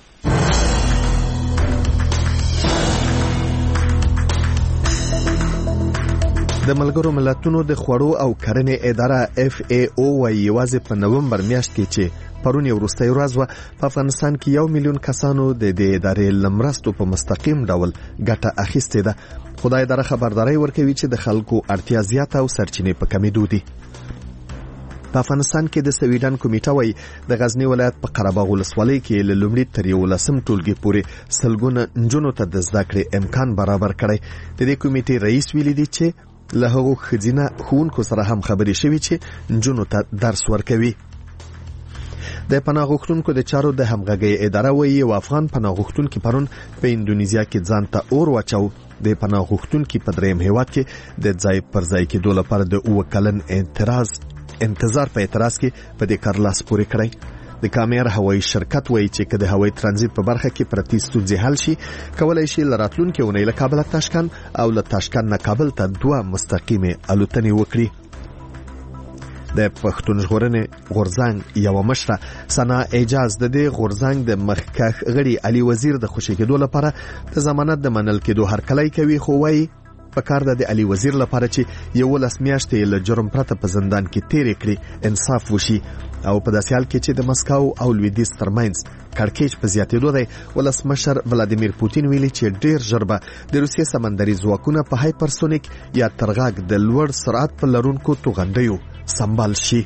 د ملګرو ملتونو د خوړو او کرنې اداره اف ای او وايي یوازې په نومبر میاشت کې چې پرون یو وروستۍ ورځ وه په افغانستان کې یو میلیون کسانو د دې ادارې له مرستو په مستقیم ډول ګټه اخیستې ده. خو دا اداره خبرداری ورکوي چې د خلکو اړتیا زیاته او سرچینې په کمیدو دي. په افغانستان کې د سویډن کمیټه وايي د غزنی ولایت په قرهباغ ولسوالۍ کې له لومړي تر یولسم ټولګي پورې سلګونه نجونو ته د زده کړې امکان برابر کړی. د دې کمیټې رئیس ویلي دی چې له هغو ښځینه ښوونکو سره هم خبرې شوي چې نجونو ته درس ورکوي. د پناه غوښتونکو د چارو د همغږۍ اداره وايي یو افغان پناه غوښتونکي پرون په اندونیزیا کې ځان ته اور واچو. د پناه غوښتونکي په دریم هیواد کې د ځای پر ځای کېدو لپاره د اووه کلن اعتراض انتظار په اعتراض کې په دې کار لاس پورې کړی. د کامیر هوایي شرکت وایي چې که د هوایي ترانزیت په برخه کې پرتې ستونزې حل شي کولی شي له راتلونکې اونۍ له کابله تاشکند او له تاشکند نه کابل ته دوه مستقیمې الوتنې وکړي. د پښتون ژغورنې غورځنګ یوه مشره ثنا اعجاز د دې غورځنګ د مخکښ غړي علي وزیر د خوشي کېدو لپاره د ضمانت د منل کېدو هرکلی کوي. خو وایي په کار ده د علي وزیر لپاره چې یولس میاشتې له جرم پرته په زندان کې تیرې کړي انصاف وشي. او په داسې حال کې چې د مسکو او لویدیځ ترمنځ کړکېچ په زیاتېدو دی ولسمشر ولادیمیر پوتین ویلي چې ډېر ژر به د روسیې سمندري ځواکونه په هایپرسونیک یا ترغاګ د لوړ سرعت په لرونکو توغندیو سنبال شي.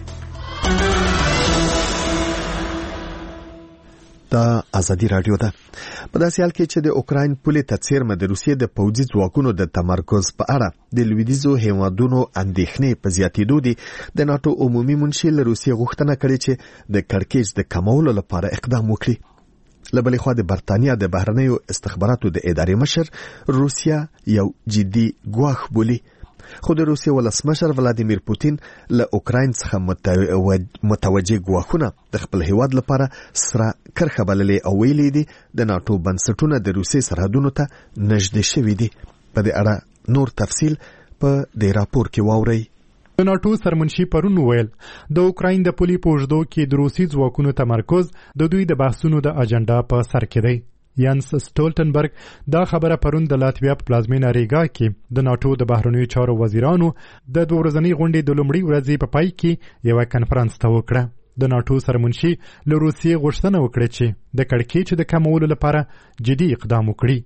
دا ازادي رادیو ده. په داسې حال کې چې د اوکراین پولې ته څیرمه د روسیې د پوځي ځواکونو د تمرکز په اړه د لویدیځو هیوادونو اندېښنې په زیاتېدو دي د ناټو عمومي منشي له روسیې غوښتنه کړې چې د کړکېچ د کمولو لپاره اقدام وکړي. له بلې خوا د برتانیا د بهرنیو استخباراتو د ادارې مشر روسیا یو جدي ګواښ بولي. خو د روسیې ولسمشر ولادیمیر پوتین له اوکراین څخه متوجه ګواښونه د خپل هیواد لپاره سره کرښه بللې او ویلي دي د ناټو بنسټونه د روسیې سرحدونو ته نږدې شوي دي. په دې اړه نور تفصیل په دې راپور کې واورئ. د ناټو سرمنشي پرون وویل د اوکراین د پولې په اوږدو کې د روسي ځواکونو تمرکز د دوی د بحثونو د اجنډا په سر کې دی. یانس سټولټنبرګ دا خبره پرون د لاتویا په پلازمینه ریګا کې د ناټو د بهرنیو چارو وزیرانو د دوه ورځنۍ غونډې د لومړۍ ورځې په پای کې یوه کنفرانس ته وکړه. د ناټو سرمنشي له روسیې غوښتنه وکړه چې د کړکېچ د کمولو لپاره جدي اقدام وکړي.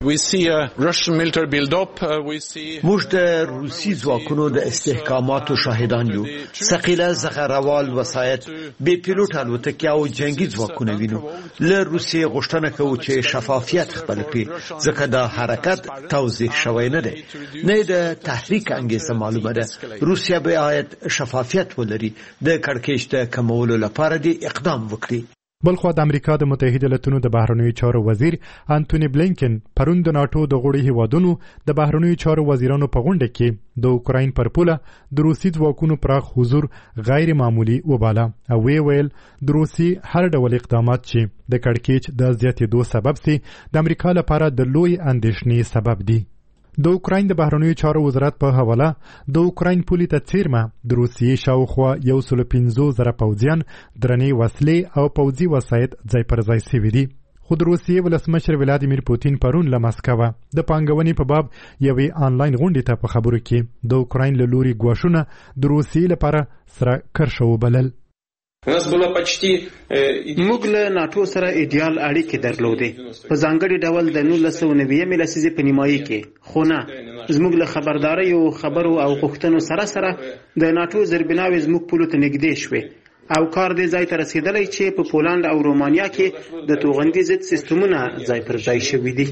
موږ د روسي ځواکونو د استحکاماتو شاهدان یو. ثقیله زغروال وسایط، بې پیلوټ الوتکې او جنگي ځواکونه وینو. له روسیې غوښتنه کوو چې شفافیت خپل کړي ځکه دا حرکت توضیح شوی نه دی. نه د تحریک انګیزه معلومه ده. روسیه باید شفافیت ولري د کړکېچ د کمولو لپاره د اقدام وکړي. بلخوا د امریکا د متحده ایالاتونو د بهرنیو چارو وزیر انټونی بلینکن پرون د ناتو د غړي هیوادونو د بهرنیو چارو وزیرانو په غونډه کې د اوکراین پر پوله د روسي ځواکونو پراخ حضور غیر معمولی وباله او وی ویل د روسي هر ډول اقدامات چې د کړکېچ د زیاتېدو سبب سي د امریکا لپاره د لوی اندېښنې سبب دي. د اوکراین د بهرنیو چارو وزارت په حواله د اوکراین پولې ته څیرمه د روسیې شاوخوا یو سل پنځوس زره پوځیان درنې وسلې او پوځي وسایط ځای پر ځای سوي دي. خو د روسیې ولسمشر ولادیمیر پوتین پرون له مسکوه د پانګونې په باب یوې آنلاین غونډې ته په خبرو کې د اوکراین له لوري ګواښونه د روسیې لپاره سره کرښه وبلل. موږ له ناتو سره ایډیال اړیکې درلودې په ځانګړي ډول د نولس سوه نوي لسیزې په نیمایي کې، خو نه زموږ له خبرداریو خبرو او غوښتنو سره سره د ناتو زربناوې زموږ پولو ته نږدې شوې او کار دې ځای ته رسیدلی چې په پولند او رومانیا کې د توغندي ضد سیستمونه ځای پر ځای شوي دي.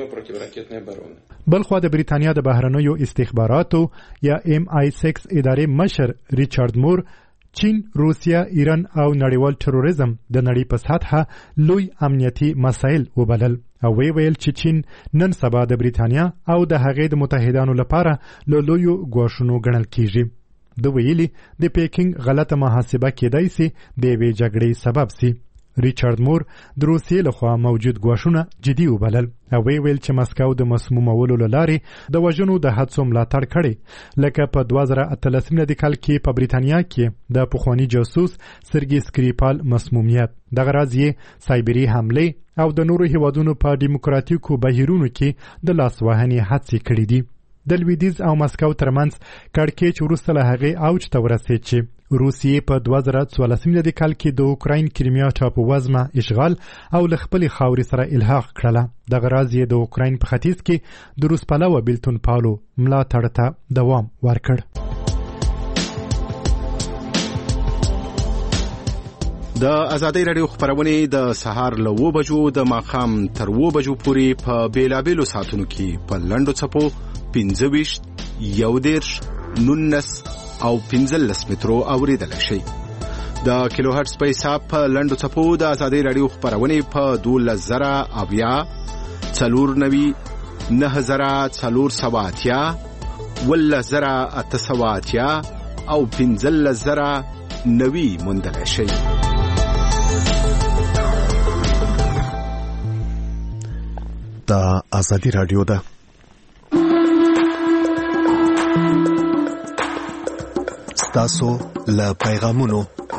بلخوا د بریتانیا د بهرنیو استخباراتو یا ایم آی سکس ادارې مشر ریچارډ مور چین، روسیا، ایران او نړیوال تروریزم د نړۍ په سطحه لوی امنیتي مسایل وبلل او وی ویل چې چین نن سبا د بریتانیا او د هغې د متحدانو لپاره له لویو ګواښونو ګڼل کیږي. د ویلي د پیکینګ غلطه محاسبه کېدای سي د یوې جګړې سبب سي. ریچارډ مور د روسیې لخوا موجود ګواښونه جدي وبلل او وی ویل چې مسکو د مسمومولو له لارې د وژنو د حادثو ملاتړ کړی، لکه په دوه زره اتلسم میلادي کال کې په بریتانیا کې د پخواني جاسوس سرګي سکریپال مسمومیت. دغه راز یې سایبري حملې او د نورو هیوادونو په ډیموکراتیکو بهیرونو کې د لاسوهنې هڅې کړې دي. د لویدیځ او مسکو ترمنځ کړکېچ وروسته له هغې اوج ته ورسېد چې روسیې په دوه زره څوارلسم میلادي کال کې د اوکراین کریمیا ټاپووزمه اشغال او له خپلې خاورې سره الحاق کړله. دغه راز یې د اوکراین په ختیځ کې د روس پلوه بیلتون پالو ملاتړ ته دوام ورکړ. د ازادۍ راډیو خبرونه د سهار له اوه بجو د ماښام تر اوه بجو پورې په بیلابیلو ساعتونو کې په لنډو څپو پنځه ویشت، یو دېرش، نولس او پنځلس مترو اوریدل شي. د کیلو هرتز په حساب په لنډو څپو د ازادۍ راډیو خبرونه په دولس زره اویا، څلور نوي، نه زره څلور سوه اتیا، ولس زره اته سوه اتیا او پنځلس زره نوي موندلی شي. د ازادۍ راډیو ده. ستاسو له پیغامونو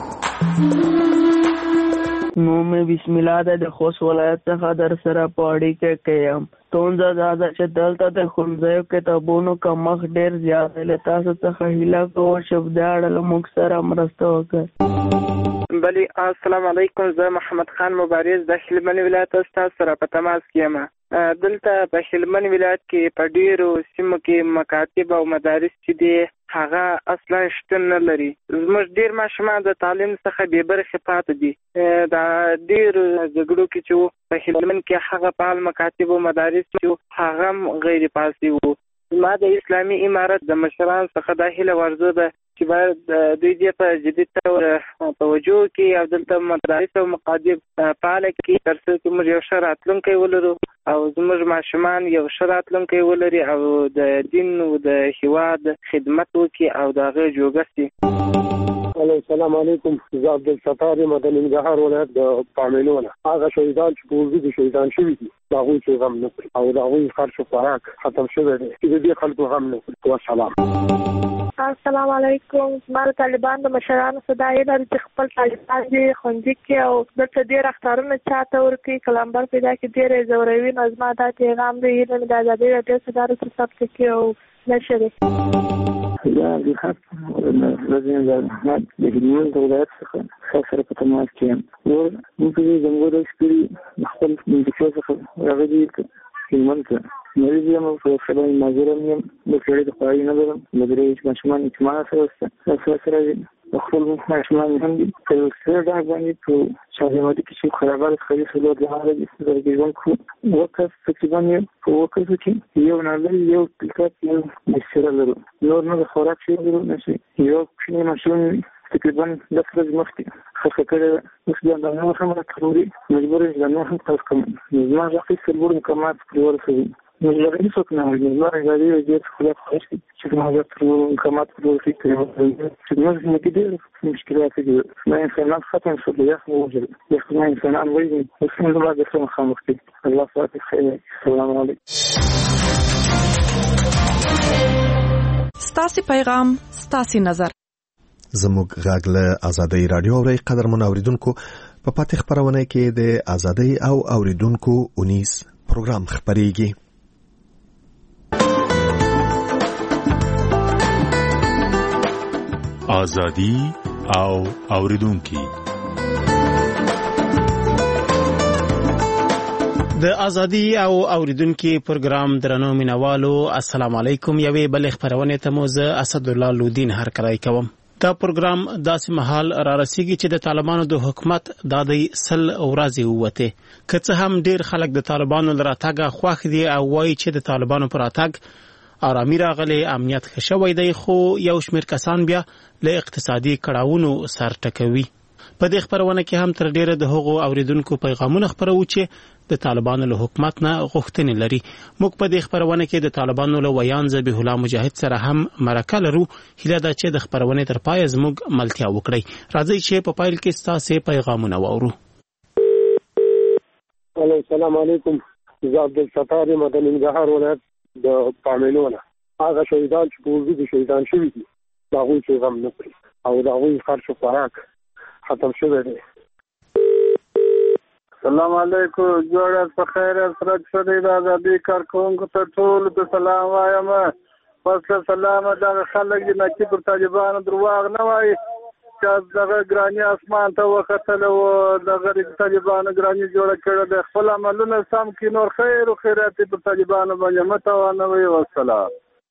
نو مې بسم الله د خوست ولایت څخه در سره په اړیکه کې یم. ستونزه دا ده چې دلته د ښوونځیو کتابونو کمښت ډېر زیات دی. له تاسو څخه هیله کوم چې په دې اړه له موږ سره مرسته وکړئ. بلی السلام علیکم، زه محمد خان مبارز د هلمند ولایت ستاسو سره په تماس کې یم. دلته په هلمند ولایت کې په ډیرو سیمو کې مکاتب او مدارس چې دي هغه اصلا شتون نه لري. زموږ ډیر ماشومان د تعلیم څخه بې برخې پاتې دي. دا ډیر جګړو کې چې په هلمند کې هغه فعال مکاتب او مدارس چې هغه غیر فعال وو. ما د اسلامي امارت د مشران څخه دا هیله ورزو ده چې باید دوی دې په جدي تور توجه کې او دلته مدارس او مکاتب فعال کړي تر څو چې موږ یو ښه راتلونکی ولرو او زموږ ماشومان یو ښه راتلونکی ولري او د دین او د هیواد خدمت وکړي او د هغه جوګه سي. السلام علیکم، زه عبدالستار یم د ننګرهار ولایت د پامینونه. هغه شهیدان چې په وجود شهیدان شوي دي د هغوی چې غم نه کړي او د هغوی خرچ و خوراک ختم شوی دی چې د دې خلکو غم نه کړي. والسلام. السلام علیکم. ما د طالبان د مشرانو څخه دا هیله ده چې خپل طالبان دې ښوونځي کې او دلته ډېر اختارونه چاته ورکړي، کلمبر پیدا کړي، ډېر یې ځوروي. نو زما دا پیغام دی هیله مې د ازادۍ راډیو څخه دا ده چې ثبت کړي او نشري. یا د خاص لازم د احمد د هلمند د ولایت څخه سره په تماس کې یم. نور موږ د زموږ سپري خپل مدرسې څخه راغلي هلمند ته مریض یم او په سبا معذورم یم. د سړي د خواري نه لرم. د درې ماشومان اجتماع سره سره سره خپل ماشومان هم دي په سره دا باندې په شاهماتي کې چې خرابات خري سلو د هغه د سترګې ژوند کو وکړ تقریبا په وکړ چې یو نه یو تلکات یو مسره لرو. نور نه خوراک شي لرو نشي یو شنو ماشوم تقریبا دس ورځې مخکې خښه کړې اوس بیا دا نور هم راټولوي مجبور یم دا نور هم تاسو کوم زما ځکه سرور مکمات پرې ورسوي نو زه هیڅ نه وایم نو راځي چې خپل خلاص چې ما زه سرور مکمات پرې ورسوي چې موږ نه کېدل مشکلات دي ما انسانان ختم شو یا موجود یا ما انسانان وایي اوس موږ باید څه مخامخ دي الله فاتح خیر السلام علیکم ستاسي پیغام ستاسي نظر زموږ غږ له ازادۍ رادیو اوري قدرمن اوریدونکو په پاتې خبرونه کې د ازادۍ او اوریدونکو اونیس پروګرام خبريږي. ازادي او اوریدونکو د ازادي او اوریدونکو پروګرام درنو مینوالو السلام علیکم. یوې بل خبرونه ته مو زه اسد الله لودین هرکلی کوم. دا پروګرام داسې مهال را رسیږي چې د طالبانو د حکومت د دې سل ورځې وته که څه هم ډیر خلک د طالبانو لراتګه خوښ دي او وایي چې د طالبانو پر اتګ آرامي راغلي امنیت ښه شوی دی خو یو شمېر کسان بیا له اقتصادي کړاوونو سر ټکوي. په دې خبرونه کې هم تر ډیره د هغو اوریدونکو پیغامونه خبرو چې د طالبانو له حکومت نه غوښتنې لري. موږ په دې خبرونه کې د طالبانو له ویان ذبیح الله مجاهد سره هم مرکه لرو. هیله ده چې د خبرونه تر پای زموږ ملتیا وکړي. راځي چې په پایل کې ستاسو پیغامونه واورو. السلام علیکم. زه عبدالستار مدني ننګرهار ولایت د پامینونه هغه شهیدان چې په وجود شهیدان شوي دي دا غوي چې غم نه پري او دا غوي خرچ خوراک ختم شوی دی. السلام علیکم. جوړه په خیر سره شوی دا د دې کارکونکو ته ټول د سلام وایم. پس سلام دا خلک نه چې پر طالبانو درواغ نه وایي چې دغه ګرانی اسمان ته وختل او دغه طالبانو ګرانی جوړ کړل د خپل عملونه سم کې نور خیر او خیرات پر طالبانو باندې متوانه وي. والسلام.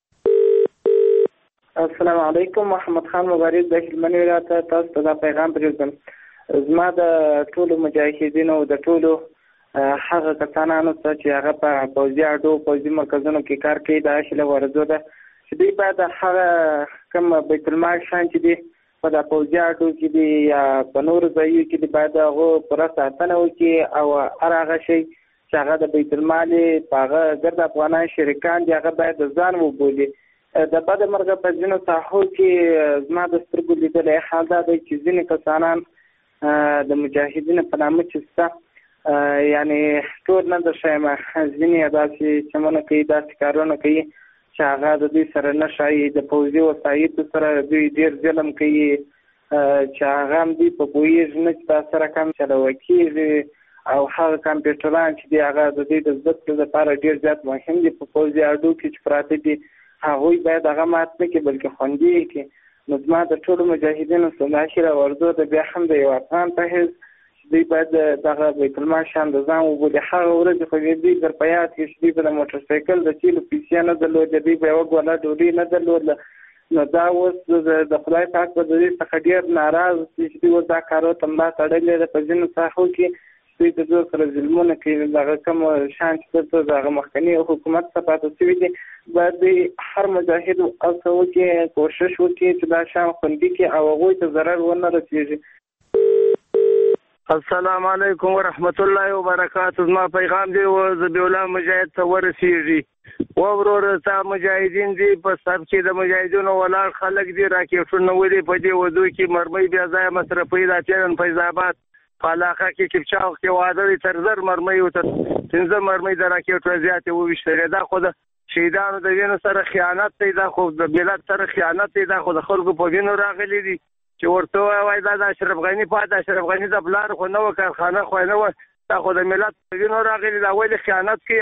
السلام علیکم. محمد خان مبارز د هلمند ولایت تاسو ته پیغام پرېږدم. زما د ټولو مجاهدینو د ټولو هغه کسانانو ته چې هغه په پوځي اډو پوځي مرکزونو کې کار کوي دا شله ورزو ده چې دوی باید هغه کوم بیت المال شان چې دی په د پوځي اډو کې دی یا په نورو ځایو کې دی باید هغه پوره ساتنه وکړي او هر هغه شی چې هغه د بیت المال په هغه ګرد افغانان شریکان دي هغه باید ځان وبولي. د بد مرغه په ځینو ساحو کې زما د سترګو لیدلی حال دا دی چې ځینې کسانان د مجاهدینو په نامه چې ستا یعنی ټول نه د شایم ځینې داسې چمونه کوي داسې کارونه کوي چې هغه د دوی سره نه ښایي د پوځي وسایطو سره دوی ډېر ظلم کوي چې هغه هم دوی په پوهېږي نه چې دا سره کم چلوه کېږي او هغه کمپیوټران چې دي هغه د دوی د زده کړو لپاره ډېر زیات مهم دي په پوځي اډو کې چې پراته دي هغوی باید هغه مات نه کړي بلکې خوندي یې کړي. نو زما د ټولو مجاهدینو سلاشي راورځو د بیا هم د یو افغان په حیث چې دوی باید دغه بیت المال شان د ځان وبولي. هغه ورځې خو دوی در په یاد کې چې دوی به د موټرسایکل د تیلو پیسې نه درلودې دوی به یوه ګوله ډوډۍ نه درلوده. نو دا اوس د خدای پاک به د دوی څخه ډېر ناراض دي چې دوی اوس دا کارو ته ملا تړلې ده په ځینو ساحو کې دوی د دوی سره ظلمونه کوي. دغه کوم شان چې دلته دغه مخکني حکومت څخه پاتې شوي دي باید هر مجاهد هڅه وکړي کوشش وکړي چې دا شان خوندي کړي او هغوی ته ضرر ونه رسېږي. السلام علیکم ورحمت الله وبرکاتہ. زما پیغام دی و ذبیح الله مجاهد ته ورسېږي. و ورور تا مجاهدین دي په سب کې د مجاهدینو ولاړ خلک دي راکېټونه ولې په دې وضو کې مرمۍ بیا ځای مصرفوي دا چیرن فیض آباد په علاقه کې کپچاو کې واده دي تر زر مرمۍ او تر پنځه مرمۍ د راکېټو زیاتې وویشتلې. دا خو د شهیدانو د وینو سره خیانت دی. دا خو د ملت سره خیانت دی. دا خو د خلکو په وینو راغلي دي چې ورته وایي دا د اشرف غني پاتې اشرف غني د پلار خو نه و کارخانه خو نه و دا خو د ملت په وینو راغلي دا ولې خیانت کوي.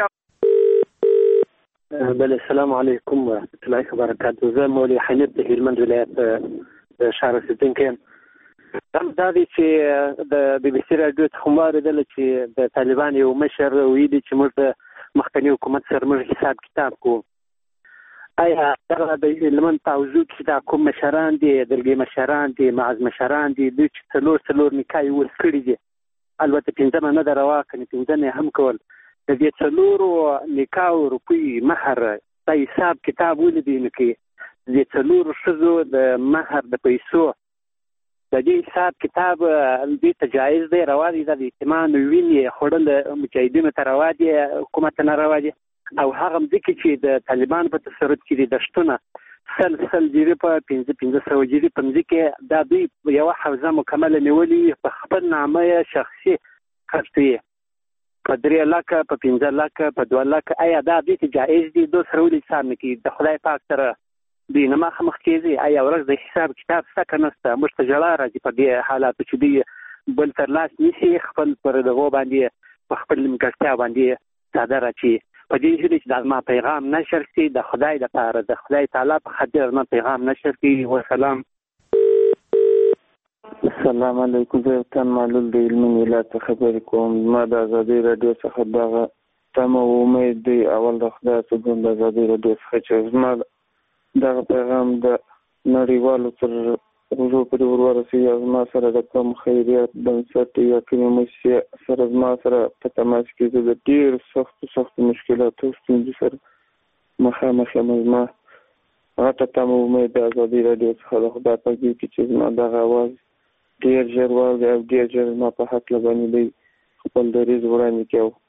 بله السلام علیکم ورحمت الله وبرکاتہ. زه مولوي حنیف د هلمند ولایت شهر اوسېدونکی یم. دا دی چې د بي بي سي راډیو څخه مو اورېدله چې د طالبان یو مشر ویلي چې موږ د مخکني حکومت سره موږ حساب کتاب کوو. آیا دغه د هلمند په حوزو کې دا کوم مشران دي دلګي مشران دي معز مشران دي دوی چې څلور څلور نکاح یې ورس کړي دي البته پنځمه نه ده روا کنې پنځمه هم کول د دې څلورو نکاح روپۍ مهر دا حساب کتاب ولې دی نه کوي. د دې څلورو ښځو د مهر د پیسو د دې حساب کتاب دې ته جایز دی روا دي د اجتماع ویني خړل مجاهدینو ته روا دي حکومت نه روا دي او هغه ځکه چې د طالبان په تصرف کې د شتونه سل سل جری په پنځه پنځه سو جری په ځکه دا دوی یو حوزه مکمله نیولې په خپل نامه شخصي خرڅي په درې لکه په پنځه لکه په دوه لکه آیا دا دې جایز دي دوه سره ولې حساب نکي د خدای پاک سره دوی نه مخ مخ کېږي آیا ورځ د حساب کتاب څه کنهسته مستجلا راځي په دې حالات چې دی بل تر لاس نشي خپل پر دغه باندې په خپل مکستیا باندې ساده راچی په دې چې د ما پیغام نشر شي د خدای د پاره د خدای تعالی په خاطر ما پیغام نشر شي و سلام. السلام علیکم زه تن معلول د علمي ولایت خبرې کوم. ما د ازادي رادیو څخه دغه تم امید دی اول د خدای څخه د ازادي رادیو څخه چې زما دغه پیغام د نړیوالو تر روزو پورې ورورسي زما سره د کوم خیریات بنسټ یا کومه مؤسسه سره زما سره په تماس کې د ډیر سخت سخت مشکلاتو ستونزې سره مخامخ یم. زما هغه تم امید د ازادي رادیو څخه د خدای په دې کې چې زما دغه आवाज ډیر ژر واوري او ډیر ژر ما په حق لګنی دی خپل دریز وړاندې کوي.